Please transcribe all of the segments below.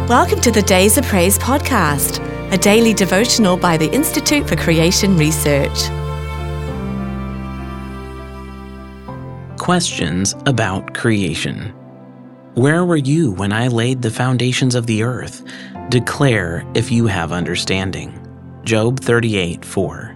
Welcome to the Days of Praise podcast, a daily devotional by the Institute for Creation Research. Questions about creation. Where were you when I laid the foundations of the earth? Declare if you have understanding. Job 38:4.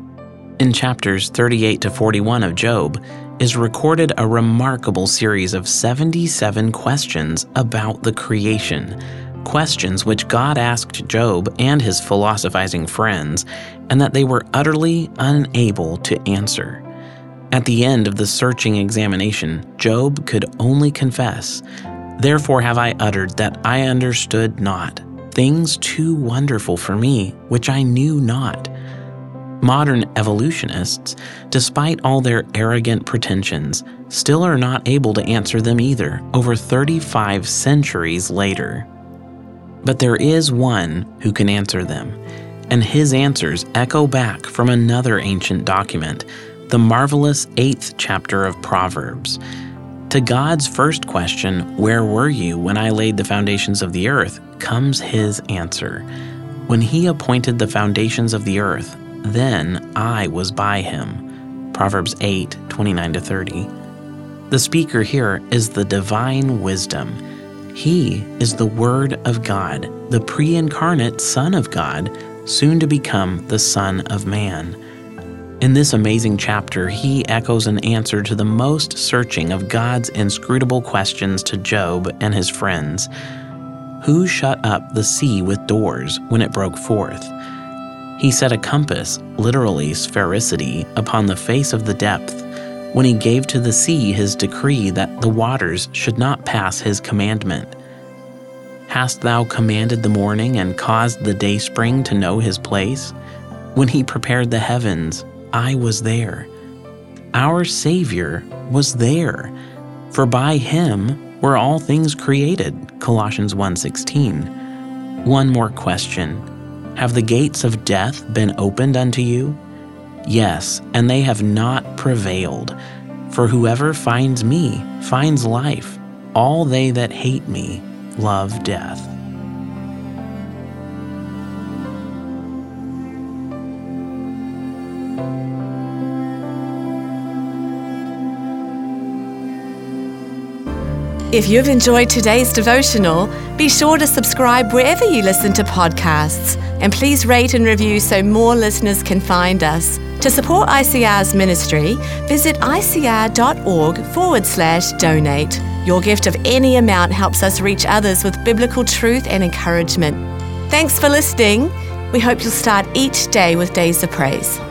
In chapters 38 to 41 of Job is recorded a remarkable series of 77 questions about the creation, questions which God asked Job and his philosophizing friends, and that they were utterly unable to answer. At the end of the searching examination, Job could only confess, "Therefore have I uttered that I understood not, things too wonderful for me, which I knew not." Modern evolutionists, despite all their arrogant pretensions, still are not able to answer them either, over 35 centuries later. But there is one who can answer them, and his answers echo back from another ancient document, the marvelous 8th chapter of Proverbs. To God's first question, "Where were you when I laid the foundations of the earth?" comes his answer. "When he appointed the foundations of the earth, then I was by him." Proverbs 8:29-30. The speaker here is the divine wisdom. He is the Word of God, the pre-incarnate Son of God, soon to become the Son of Man. In this amazing chapter, he echoes an answer to the most searching of God's inscrutable questions to Job and his friends. Who shut up the sea with doors when it broke forth? He set a compass, literally sphericity, upon the face of the depth, when he gave to the sea his decree that the waters should not pass his commandment. Hast thou commanded the morning and caused the dayspring to know his place? When he prepared the heavens, I was there. Our Savior was there, for by him were all things created. Colossians 1:16. One more question. Have the gates of death been opened unto you? Yes, and they have not prevailed. For whoever finds me finds life. All they that hate me love death. If you've enjoyed today's devotional, be sure to subscribe wherever you listen to podcasts, and please rate and review so more listeners can find us. To support ICR's ministry, visit icr.org/donate. Your gift of any amount helps us reach others with biblical truth and encouragement. Thanks for listening. We hope you'll start each day with Days of Praise.